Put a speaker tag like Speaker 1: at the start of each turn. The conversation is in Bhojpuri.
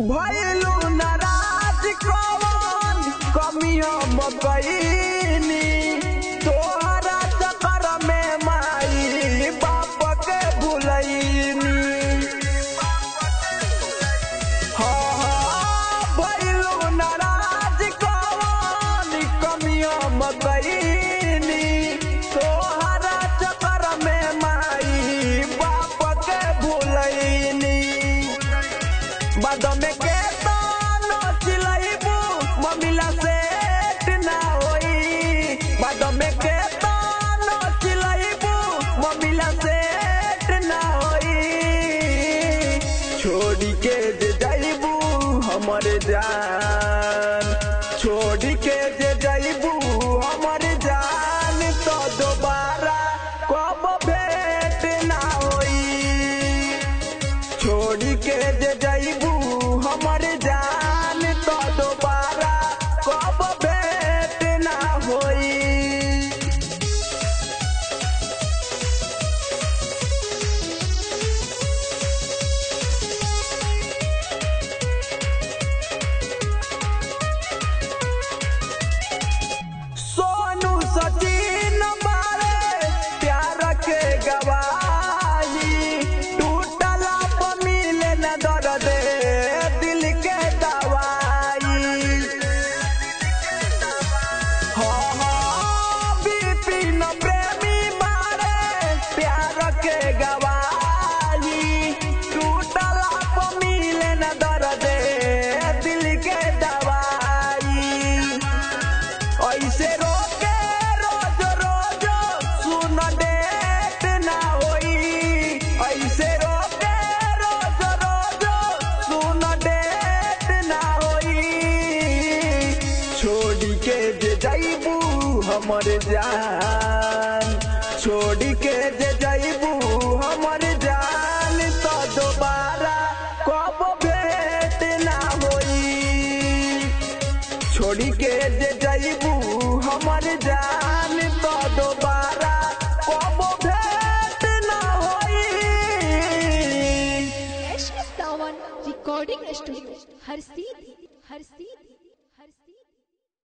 Speaker 1: भइलू नाराज कौन कमी हम कईनी तोहरा चक्कर में माई बाप के भुलैनी। भइलू नाराज कौन कमी हम कईनी तोहरा चक्कर में माई बाप के भुलैनी। बाद में के तानो चिलैबू मम्मीला सेट ना होई। बाद में के तानो चिलैबू मम्मीला सेट ना होई। छोड़ी के जे जाइबू हमर जान छोड़ी के जे जाइबू हमर जान तो दोबारा कब भेंट ना होई। छोड़ी के जे जाइबू हमर जान तो दोबारा कब भेंट ना होई। सोनू सचिन बारे प्यार के गवाही टूटला पर मिले न दर्द दिल के दवाई। बिपिन प्रेमी बारे प्यार के गवाही टूटला पर मिले न दर्द दिल के दवाई। ऐसे रोके रोज रोज सुन डेट ना होई। ऐसे रोके रोज रोज सुन डेट ना होई। छोड़ी के जे जाइबू हमर जान छोड़ी के जे जाइबू हमर जान तो दोबारा कब भेंट ना होई। छोड़ी के जे जाइबू हमर जान तो दोबारा कब भेंट ना होई।
Speaker 2: एश सावन रिकॉर्डिंग स्टूडियो हर सीधी।